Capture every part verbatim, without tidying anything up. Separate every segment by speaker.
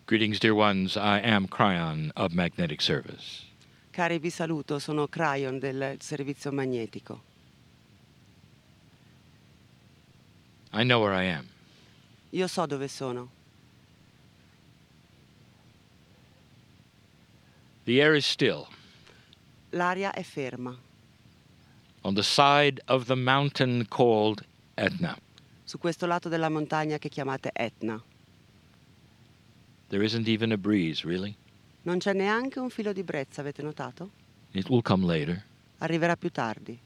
Speaker 1: Greetings, dear ones. I am Cryon of Magnetic Service.
Speaker 2: Cari, vi saluto, sono Cryon del servizio magnetico.
Speaker 1: I know where I am.
Speaker 2: Io so dove sono.
Speaker 1: The air is still.
Speaker 2: L'aria è ferma.
Speaker 1: On the side of the mountain called Etna.
Speaker 2: Su questo lato della montagna che chiamate Etna.
Speaker 1: There isn't even a breeze, really.
Speaker 2: Non c'è neanche un filo di brezza, avete notato?
Speaker 1: It will come later.
Speaker 2: Arriverà più tardi.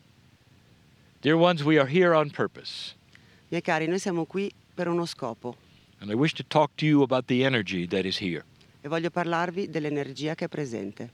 Speaker 1: Dear ones, we are here on purpose.
Speaker 2: Miei cari, noi siamo qui per uno scopo
Speaker 1: And I wish to talk to you about the energy that is here.
Speaker 2: e voglio parlarvi dell'energia che è presente.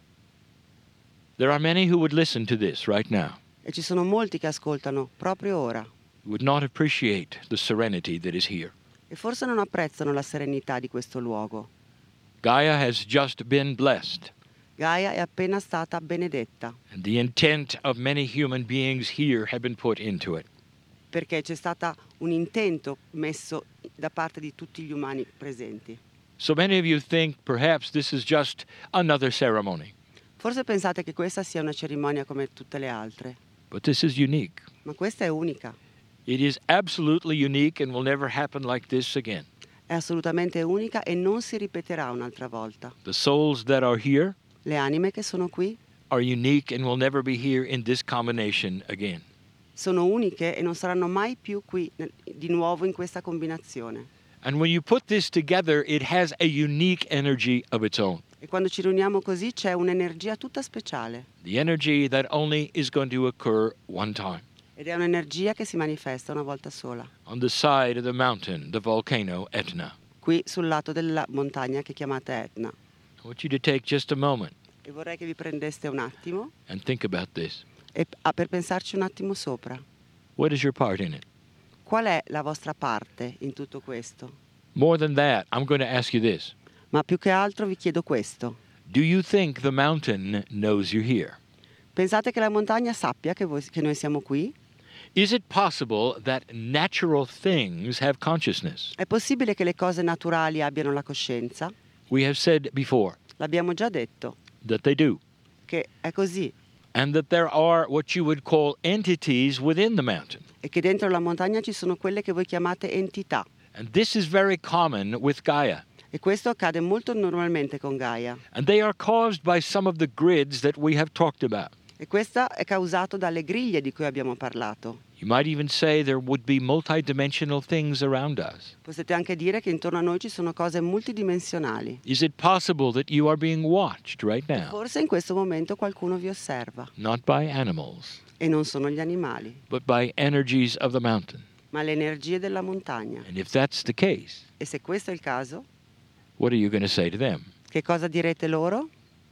Speaker 1: There are many who would listen to this right now,
Speaker 2: E ci sono molti che ascoltano proprio ora
Speaker 1: who would not appreciate the serenity that is here.
Speaker 2: e forse non apprezzano la serenità di questo luogo.
Speaker 1: Gaia has just been blessed,
Speaker 2: Gaia è appena stata benedetta
Speaker 1: and the intent of many human beings here have been put into it.
Speaker 2: perché c'è stato un intento messo da parte di tutti gli umani presenti.
Speaker 1: So many of you think perhaps this is just another ceremony,
Speaker 2: Forse pensate che questa sia una cerimonia come tutte le altre,
Speaker 1: but this is unique.
Speaker 2: ma questa è unica.
Speaker 1: It is absolutely unique and will never happen like this again.
Speaker 2: È assolutamente unica e non si ripeterà un'altra volta.
Speaker 1: The souls that are here
Speaker 2: Le anime che sono qui
Speaker 1: are unique and will never be here in this combination again.
Speaker 2: sono uniche e non saranno mai più qui nel- di nuovo in questa combinazione.
Speaker 1: And when you put this together, it has a unique energy of its own.
Speaker 2: E quando ci riuniamo così c'è un'energia tutta speciale
Speaker 1: The energy that only is going to occur one time.
Speaker 2: ed è un'energia che si manifesta una volta sola,
Speaker 1: On the side of the mountain, the volcano Etna.
Speaker 2: qui sul lato della montagna che chiamate Etna.
Speaker 1: I want you to take just a moment
Speaker 2: E vorrei che vi prendeste un attimo
Speaker 1: and think about this.
Speaker 2: e, ah, per pensarci un attimo sopra.
Speaker 1: What is your part in it?
Speaker 2: Qual è la vostra parte in tutto questo?
Speaker 1: More than that, I'm going to ask you this.
Speaker 2: Ma più che altro vi chiedo questo.
Speaker 1: Do you think the mountain knows you're here?
Speaker 2: Pensate che la montagna sappia che, voi- che noi siamo qui?
Speaker 1: Is it possible that natural things have consciousness?
Speaker 2: È possibile che le cose naturali abbiano la coscienza?
Speaker 1: We have said before
Speaker 2: L'abbiamo già detto,
Speaker 1: that they do,
Speaker 2: che è così
Speaker 1: and that there are what you would call entities within the mountain.
Speaker 2: e che dentro la montagna ci sono quelle che voi chiamate entità.
Speaker 1: And this is very common with Gaia.
Speaker 2: E questo accade molto normalmente con Gaia.
Speaker 1: And they are caused by some of the grids that we have talked about.
Speaker 2: E questo è causato dalle griglie di cui abbiamo parlato.
Speaker 1: You might even say there would be multidimensional things around us.
Speaker 2: Potete anche dire che intorno a noi ci sono cose multidimensionali.
Speaker 1: Is it possible that you are being watched right now?
Speaker 2: Forse in questo momento qualcuno vi osserva.
Speaker 1: Not by animals,
Speaker 2: E non sono gli animali,
Speaker 1: but by energies of the mountain.
Speaker 2: ma le energie della montagna.
Speaker 1: And if that's the case,
Speaker 2: E se questo è il caso,
Speaker 1: what are you going to say to them?
Speaker 2: che cosa direte loro?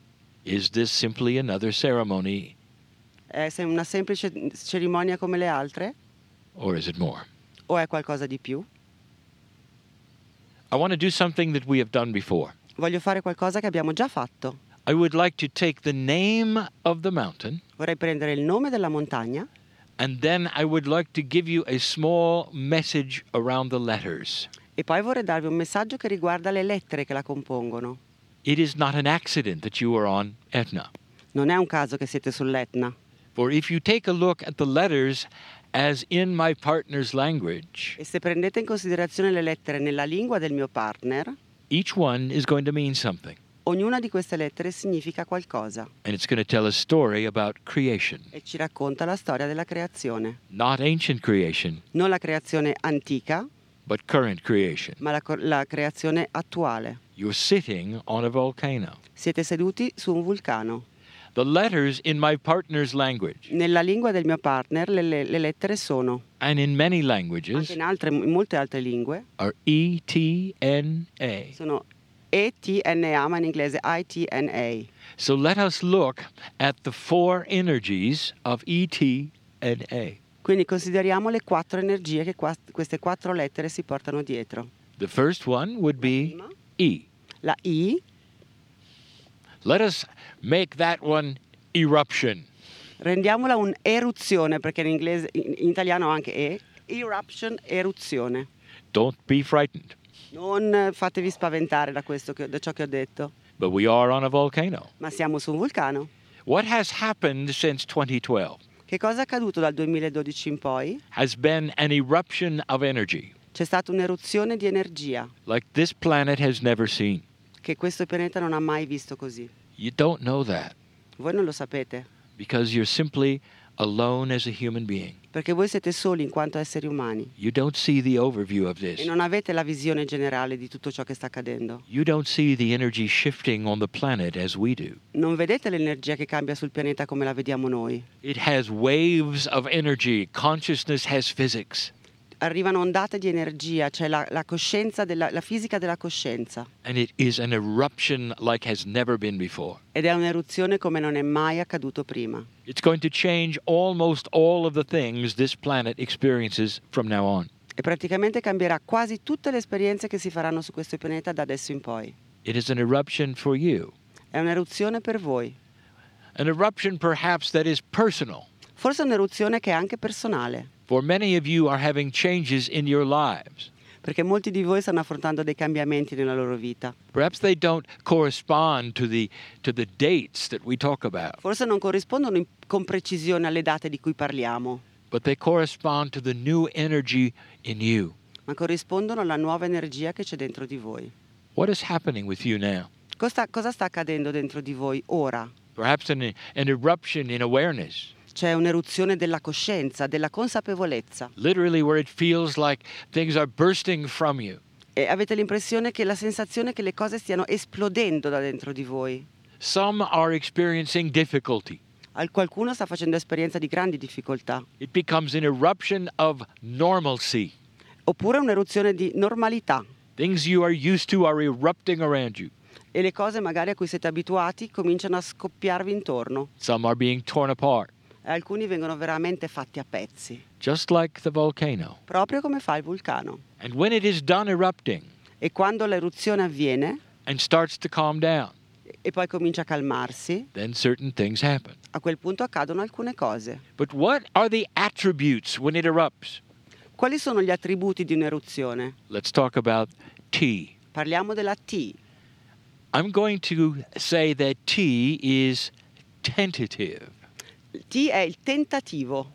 Speaker 1: Is this simply another ceremony,
Speaker 2: È se- una semplice cerimonia come le altre?
Speaker 1: or is it more?
Speaker 2: O è qualcosa di più?
Speaker 1: I want to do something that we have done before.
Speaker 2: Voglio fare qualcosa che abbiamo già fatto.
Speaker 1: I would like to take the name of the mountain,
Speaker 2: Vorrei prendere il nome della montagna
Speaker 1: and then I would like to give you a small message around the letters.
Speaker 2: e poi vorrei darvi un messaggio che riguarda le lettere che la compongono.
Speaker 1: It is not an accident that you are on Etna.
Speaker 2: Non è un caso che siete sull'Etna.
Speaker 1: For if you take a look at the letters as in my partner's language,
Speaker 2: E se prendete in considerazione le lettere nella lingua del mio partner,
Speaker 1: each one is going to mean something.
Speaker 2: ognuna di queste lettere significa qualcosa
Speaker 1: And it's going to tell a story about creation.
Speaker 2: e ci racconta la storia della creazione.
Speaker 1: Not ancient creation,
Speaker 2: Non la creazione antica,
Speaker 1: but current creation.
Speaker 2: ma la, co- la creazione attuale.
Speaker 1: You're sitting on a volcano.
Speaker 2: Siete seduti su un vulcano.
Speaker 1: The letters in my partner's language,
Speaker 2: Nella lingua del mio partner le, le- le lettere sono,
Speaker 1: and in many
Speaker 2: anche
Speaker 1: languages,
Speaker 2: in, altre, in molte altre lingue,
Speaker 1: are E T N A.
Speaker 2: sono E T N A, ma in inglese I T N A.
Speaker 1: So let us look at the four energies of E T N A.
Speaker 2: Quindi consideriamo le quattro energie che qua- queste quattro lettere si portano dietro.
Speaker 1: The first one would be
Speaker 2: Prima,
Speaker 1: E.
Speaker 2: la I,
Speaker 1: Let us make that one eruption.
Speaker 2: rendiamola un'eruzione, perché in, inglese, in, in italiano anche E. Eruption, eruzione.
Speaker 1: Don't be frightened.
Speaker 2: Non fatevi spaventare da, questo che, da ciò che ho detto,
Speaker 1: but we are on a volcano.
Speaker 2: ma siamo su un vulcano.
Speaker 1: What has happened since twenty twelve
Speaker 2: Che cosa è accaduto dal duemiladodici in poi?
Speaker 1: has been an eruption of energy
Speaker 2: C'è stata un'eruzione di energia
Speaker 1: like this planet has never seen.
Speaker 2: che questo pianeta non ha mai visto così.
Speaker 1: You don't know that
Speaker 2: Voi non lo sapete,
Speaker 1: because you're simply alone as a human being.
Speaker 2: perché voi siete soli in quanto esseri umani
Speaker 1: You don't see the overview of
Speaker 2: e
Speaker 1: this.
Speaker 2: non avete la visione generale di tutto ciò che sta accadendo.
Speaker 1: You don't see the energy shifting on the planet as we do.
Speaker 2: Non vedete l'energia che cambia sul pianeta come la vediamo noi.
Speaker 1: It has waves of energy. Consciousness has physics.
Speaker 2: Arrivano ondate di energia, cioè la, la coscienza, della, la fisica della coscienza.
Speaker 1: And it is an eruption like has never been before.
Speaker 2: Ed è un'eruzione come non è mai accaduto prima.
Speaker 1: It's going to change almost all of the things this planet experiences from now on.
Speaker 2: E praticamente cambierà quasi tutte le esperienze che si faranno su questo pianeta da adesso in poi.
Speaker 1: It is an eruption for you.
Speaker 2: È un'eruzione per voi.
Speaker 1: An eruption perhaps that is personal.
Speaker 2: Forse è un'eruzione che è anche personale,
Speaker 1: For many of you are having changes in your lives.
Speaker 2: perché molti di voi stanno affrontando dei cambiamenti nella loro vita.
Speaker 1: Perhaps they don't correspond to the to the dates that we talk about,
Speaker 2: Forse non corrispondono in- con precisione alle date di cui parliamo,
Speaker 1: but they correspond to the new energy in you.
Speaker 2: ma corrispondono alla nuova energia che c'è dentro di voi.
Speaker 1: What is happening with you now?
Speaker 2: Cosa, cosa sta accadendo dentro di voi ora?
Speaker 1: Perhaps an, an eruption in awareness,
Speaker 2: C'è un'eruzione della coscienza, della consapevolezza.
Speaker 1: literally where it feels like things are bursting from you.
Speaker 2: E avete l'impressione che la sensazione che le cose stiano esplodendo da dentro di voi.
Speaker 1: Some are experiencing difficulty.
Speaker 2: Al- Qualcuno sta facendo esperienza di grandi difficoltà.
Speaker 1: It becomes an eruption of normalcy.
Speaker 2: Oppure un'eruzione di normalità.
Speaker 1: Things you are used to are erupting around you.
Speaker 2: E le cose magari a cui siete abituati cominciano a scoppiarvi intorno.
Speaker 1: Some are being torn apart,
Speaker 2: E alcuni vengono veramente fatti a pezzi.
Speaker 1: just like the volcano.
Speaker 2: Proprio come fa il vulcano.
Speaker 1: And when it is done erupting
Speaker 2: E quando l'eruzione avviene
Speaker 1: and starts to calm down,
Speaker 2: e poi comincia a calmarsi,
Speaker 1: then certain things happen.
Speaker 2: a quel punto accadono alcune cose.
Speaker 1: But what are the attributes when it erupts?
Speaker 2: Quali sono gli attributi di un'eruzione?
Speaker 1: Let's talk about T.
Speaker 2: Parliamo della T.
Speaker 1: I'm going to say that T is tentative.
Speaker 2: T è il tentativo,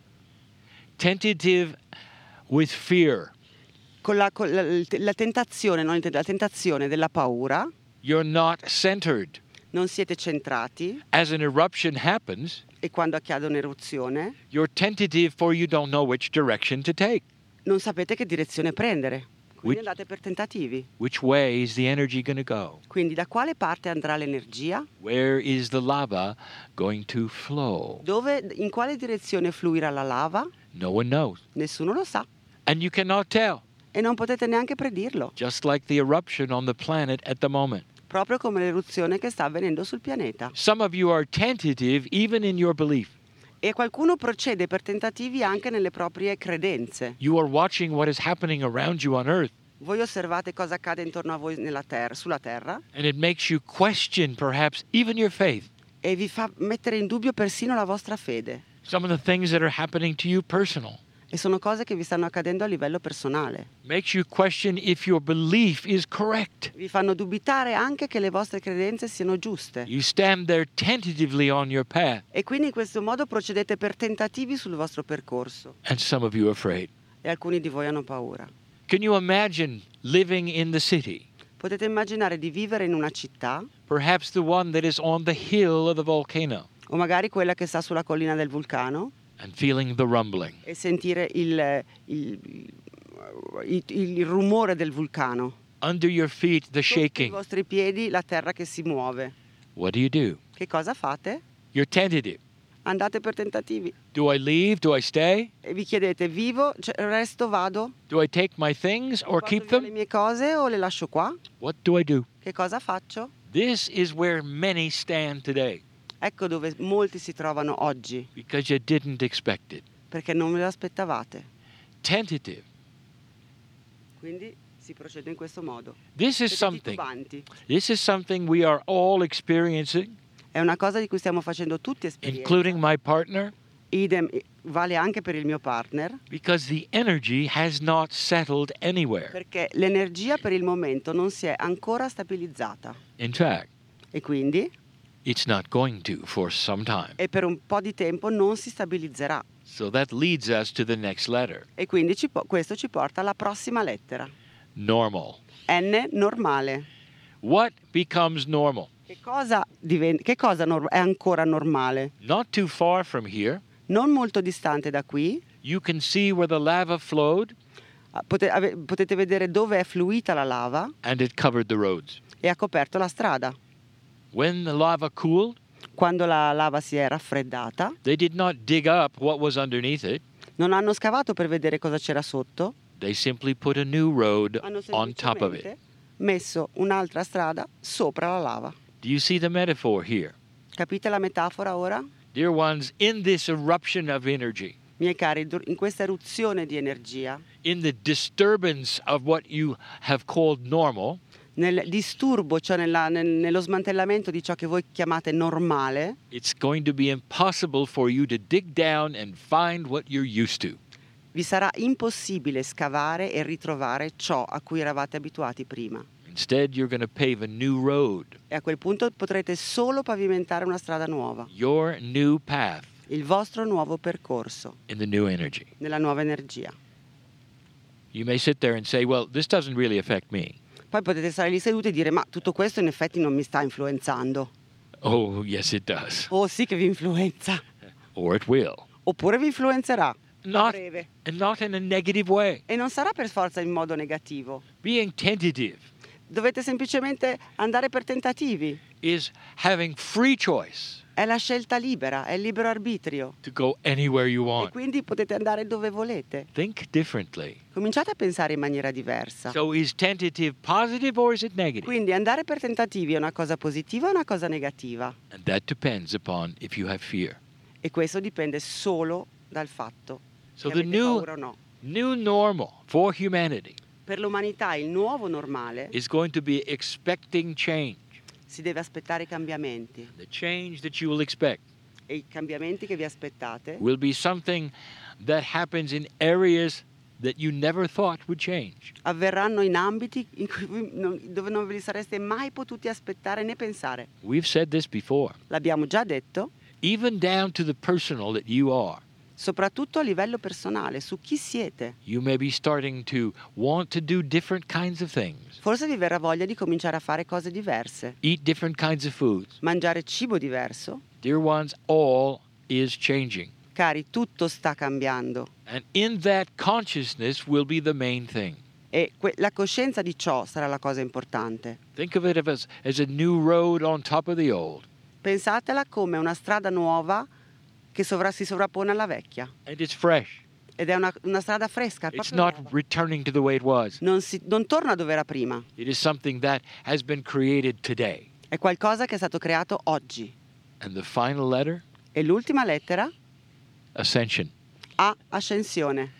Speaker 1: Tentative with fear.
Speaker 2: con la, con la, la tentazione, non il tent- la tentazione della paura.
Speaker 1: You're not centered.
Speaker 2: Non siete centrati
Speaker 1: As an eruption happens,
Speaker 2: e quando accade un'eruzione
Speaker 1: you're tentative for you don't know which direction to take.
Speaker 2: non sapete che direzione prendere. Quindi
Speaker 1: Which-
Speaker 2: andate per tentativi.
Speaker 1: Which way is the energy going to go?
Speaker 2: Quindi da quale parte andrà l'energia?
Speaker 1: Where is the lava going to flow?
Speaker 2: Dove, in quale direzione fluirà la lava?
Speaker 1: No one knows.
Speaker 2: Nessuno lo sa
Speaker 1: And you cannot tell,
Speaker 2: e non potete neanche predirlo,
Speaker 1: just like the eruption on the planet at the moment.
Speaker 2: proprio come l'eruzione che sta avvenendo sul pianeta.
Speaker 1: Some of you are tentative even in your belief.
Speaker 2: E qualcuno procede per tentativi anche nelle proprie credenze.
Speaker 1: You are watching what is happening around you on earth,
Speaker 2: Voi osservate cosa accade intorno a voi nella terra, sulla terra
Speaker 1: and it makes you question perhaps even your faith.
Speaker 2: e vi fa mettere in dubbio persino la vostra fede.
Speaker 1: Some of the things that are happening to you personal
Speaker 2: E sono cose che vi stanno accadendo a livello personale.
Speaker 1: makes you question if your belief is correct.
Speaker 2: Vi fanno dubitare anche che le vostre credenze siano giuste.
Speaker 1: You stand there tentatively on your path,
Speaker 2: E quindi in questo modo procedete per tentativi sul vostro percorso.
Speaker 1: and some of you are afraid.
Speaker 2: E alcuni di voi hanno paura.
Speaker 1: Can you imagine living in the city,
Speaker 2: Potete immaginare di vivere in una città,
Speaker 1: perhaps the one that is on the hill of the volcano,
Speaker 2: o magari quella che sta sulla collina del vulcano,
Speaker 1: and feeling the rumbling?
Speaker 2: e sentire il, il, il, il rumore del vulcano.
Speaker 1: Under your feet, the
Speaker 2: Sotto i
Speaker 1: shaking.
Speaker 2: vostri piedi la terra che si muove.
Speaker 1: What do you do?
Speaker 2: Che cosa fate?
Speaker 1: You're tentative.
Speaker 2: Andate per tentativi.
Speaker 1: Do I leave? Do I stay?
Speaker 2: E vi chiedete, vivo, cioè, resto, vado?
Speaker 1: Do I take my things or
Speaker 2: Porto
Speaker 1: keep
Speaker 2: via le
Speaker 1: them?
Speaker 2: mie cose o le lascio qua?
Speaker 1: What do I do?
Speaker 2: Che cosa faccio?
Speaker 1: This is where many stand today
Speaker 2: Ecco dove molti si trovano oggi,
Speaker 1: because you didn't expect it.
Speaker 2: perché non ve lo aspettavate.
Speaker 1: Tentative.
Speaker 2: Quindi si procede in questo modo.
Speaker 1: This is
Speaker 2: Siete
Speaker 1: something.
Speaker 2: titubanti.
Speaker 1: This is something we are all experiencing,
Speaker 2: È una cosa di cui stiamo facendo tutti esperienza,
Speaker 1: including my partner.
Speaker 2: Idem eh, vale anche per il mio partner,
Speaker 1: because the energy has not settled anywhere.
Speaker 2: perché l'energia per il momento non si è ancora stabilizzata.
Speaker 1: In fact,
Speaker 2: E quindi,
Speaker 1: it's not going to for some time.
Speaker 2: e per un po' di tempo non si stabilizzerà.
Speaker 1: So that leads us to the next letter,
Speaker 2: E quindi ci po- questo ci porta alla prossima lettera.
Speaker 1: normal.
Speaker 2: N, normale.
Speaker 1: What becomes normal?
Speaker 2: Che cosa, diven- che cosa nor- è ancora normale?
Speaker 1: Not too far from here,
Speaker 2: Non molto distante da qui,
Speaker 1: you can see where the lava flowed
Speaker 2: ah, pote- ave- potete vedere dove è fluita la lava
Speaker 1: and it covered the roads.
Speaker 2: e ha coperto la strada.
Speaker 1: When the lava cooled,
Speaker 2: Quando la lava si è raffreddata,
Speaker 1: they did not dig up what was underneath it.
Speaker 2: non hanno scavato per vedere cosa c'era sotto,
Speaker 1: They simply put a new road
Speaker 2: hanno
Speaker 1: on top of it.
Speaker 2: semplicemente messo un'altra strada sopra la lava.
Speaker 1: Do you see the metaphor here?
Speaker 2: Capite la metafora ora?
Speaker 1: Dear ones, in this eruption of energy,
Speaker 2: Miei cari, dur- in questa eruzione di energia,
Speaker 1: in the disturbance of what you have called normal,
Speaker 2: nel disturbo, cioè nella- nel- nello smantellamento di ciò che voi chiamate normale,
Speaker 1: it's going to be impossible for you to dig down and find what you're used to.
Speaker 2: vi sarà impossibile scavare e ritrovare ciò a cui eravate abituati prima.
Speaker 1: Instead, you're going to pave a new road,
Speaker 2: E a quel punto potrete solo pavimentare una strada nuova,
Speaker 1: your new path
Speaker 2: il vostro nuovo percorso,
Speaker 1: in the new energy.
Speaker 2: nella nuova energia.
Speaker 1: You may sit there and say, well, this doesn't really affect me.
Speaker 2: Poi potete stare lì seduti e dire, ma tutto questo in effetti non mi sta influenzando.
Speaker 1: Oh, yes, it does.
Speaker 2: Oh sì che vi influenza.
Speaker 1: Or it will.
Speaker 2: Oppure vi influenzerà. A
Speaker 1: Not,
Speaker 2: breve.
Speaker 1: and not in a negative way.
Speaker 2: E non sarà per forza in modo negativo.
Speaker 1: Being tentative
Speaker 2: Dovete semplicemente andare per tentativi.
Speaker 1: is having free choice
Speaker 2: È la scelta libera, è il libero arbitrio.
Speaker 1: to go anywhere you
Speaker 2: E
Speaker 1: want.
Speaker 2: quindi potete andare dove volete.
Speaker 1: Think differently.
Speaker 2: Cominciate a pensare in maniera diversa.
Speaker 1: So is tentative positive or is it negative?
Speaker 2: Quindi andare per tentativi è una cosa positiva o una cosa negativa?
Speaker 1: And that depends upon if you have fear.
Speaker 2: E questo dipende solo dal fatto
Speaker 1: So
Speaker 2: che
Speaker 1: the
Speaker 2: avete
Speaker 1: new
Speaker 2: paura o no.
Speaker 1: new normal for humanity
Speaker 2: Per l'umanità il nuovo normale
Speaker 1: is going to be expecting change.
Speaker 2: si deve aspettare i cambiamenti.
Speaker 1: The change that you will expect
Speaker 2: E i cambiamenti che vi aspettate
Speaker 1: will be something that happens in areas that you never thought would change.
Speaker 2: avverranno in ambiti in cui vi- non- dove non ve li sareste mai potuti aspettare né pensare.
Speaker 1: We've said this before.
Speaker 2: L'abbiamo già detto,
Speaker 1: Even down to the personal that you are.
Speaker 2: soprattutto a livello personale, su chi siete.
Speaker 1: You may be starting to want to do different kinds of things,
Speaker 2: Forse vi verrà voglia di cominciare a fare cose diverse,
Speaker 1: eat different kinds of foods.
Speaker 2: mangiare cibo diverso.
Speaker 1: Dear ones, all is changing.
Speaker 2: Cari, tutto sta cambiando
Speaker 1: And in that consciousness will be the main thing.
Speaker 2: e que- la coscienza di ciò sarà la cosa importante.
Speaker 1: Think of it as, as a new road on top of the old.
Speaker 2: Pensatela come una strada nuova che sovra- si sovrappone alla vecchia.
Speaker 1: And it's fresh.
Speaker 2: Ed è una, una strada fresca,
Speaker 1: It's
Speaker 2: proprio
Speaker 1: not
Speaker 2: nuova.
Speaker 1: returning to the way it was.
Speaker 2: Non, si- non torna dove era prima.
Speaker 1: It is something that has been created today.
Speaker 2: È qualcosa che è stato creato oggi.
Speaker 1: And the final letter,
Speaker 2: E l'ultima lettera?
Speaker 1: ascension.
Speaker 2: A, ascensione.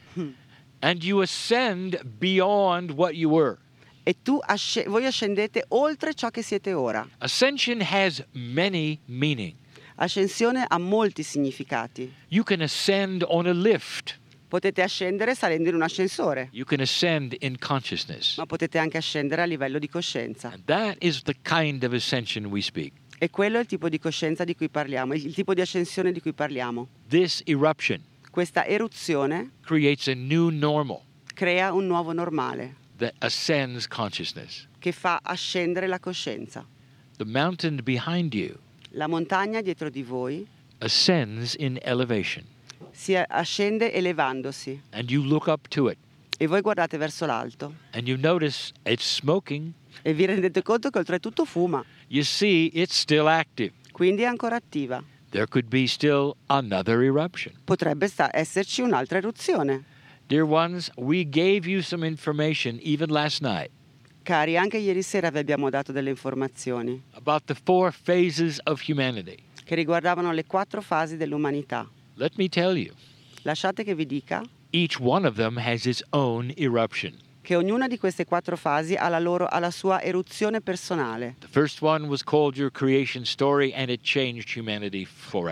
Speaker 1: And you ascend beyond what you were.
Speaker 2: E tu asce- voi ascendete oltre ciò che siete ora.
Speaker 1: Ascension has many meaning.
Speaker 2: Ascensione ha molti significati.
Speaker 1: You can ascend on a lift.
Speaker 2: Potete ascendere salendo in un ascensore,
Speaker 1: You can ascend in consciousness.
Speaker 2: ma potete anche ascendere a livello di coscienza.
Speaker 1: And that is the kind of ascension we speak.
Speaker 2: E quello è il tipo di coscienza di cui parliamo, il tipo di ascensione di cui parliamo.
Speaker 1: This eruption
Speaker 2: Questa eruzione
Speaker 1: creates a new normal
Speaker 2: crea un nuovo normale
Speaker 1: that ascends consciousness.
Speaker 2: che fa ascendere la coscienza.
Speaker 1: The mountain behind you
Speaker 2: La montagna dietro di voi
Speaker 1: ascends in elevation,
Speaker 2: si ascende elevandosi
Speaker 1: and you look up to it,
Speaker 2: e voi guardate verso l'alto
Speaker 1: and you notice it's smoking.
Speaker 2: e vi rendete conto che oltretutto fuma,
Speaker 1: You see it's still active.
Speaker 2: quindi è ancora attiva.
Speaker 1: There could be still another eruption.
Speaker 2: Potrebbe sta- esserci un'altra eruzione.
Speaker 1: Dear ones, we gave you some information even last night
Speaker 2: Cari, anche ieri sera vi abbiamo dato delle informazioni
Speaker 1: about the four phases of humanity.
Speaker 2: che riguardavano le quattro fasi dell'umanità.
Speaker 1: Let me tell you,
Speaker 2: Lasciate che vi dica
Speaker 1: each one of them has its own eruption.
Speaker 2: che ognuna di queste quattro fasi ha la, loro, ha la sua eruzione personale.
Speaker 1: The first one was called your creation story, and it changed humanity forever.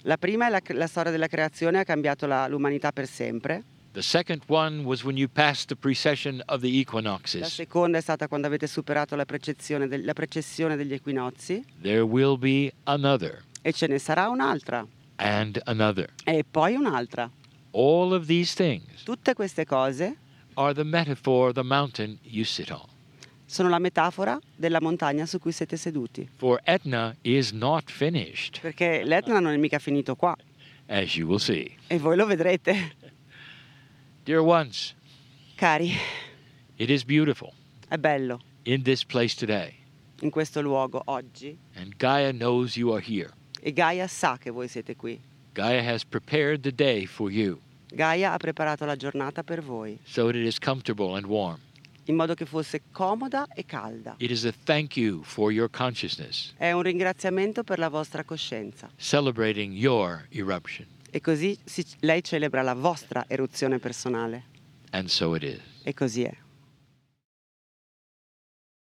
Speaker 2: La prima è la, la storia della creazione, ha cambiato la, l'umanità per sempre.
Speaker 1: The second one was when you passed the precession of the
Speaker 2: La
Speaker 1: equinoxes.
Speaker 2: seconda è stata quando avete superato la precessione, del, la precessione degli equinozi.
Speaker 1: There will be another
Speaker 2: E ce ne sarà un'altra.
Speaker 1: and another.
Speaker 2: E poi un'altra.
Speaker 1: All of these things
Speaker 2: Tutte queste cose
Speaker 1: are the metaphor of the mountain you sit on.
Speaker 2: sono la metafora della montagna su cui siete seduti.
Speaker 1: For Etna is not finished,
Speaker 2: Perché l'Etna non è mica finito qua.
Speaker 1: as you will see.
Speaker 2: E voi lo vedrete.
Speaker 1: Dear ones,
Speaker 2: Cari,
Speaker 1: it is beautiful
Speaker 2: è bello
Speaker 1: in this place today,
Speaker 2: in questo luogo oggi.
Speaker 1: and Gaia knows you are here.
Speaker 2: E Gaia sa che voi siete qui.
Speaker 1: Gaia has prepared the day for you
Speaker 2: Gaia ha preparato la giornata per voi,
Speaker 1: so that it is comfortable and warm.
Speaker 2: in modo che fosse comoda e calda.
Speaker 1: It is a thank you for your consciousness,
Speaker 2: È un ringraziamento per la vostra coscienza.
Speaker 1: celebrating your eruption.
Speaker 2: E così si- lei celebra la vostra eruzione personale.
Speaker 1: And so it is.
Speaker 2: E così è.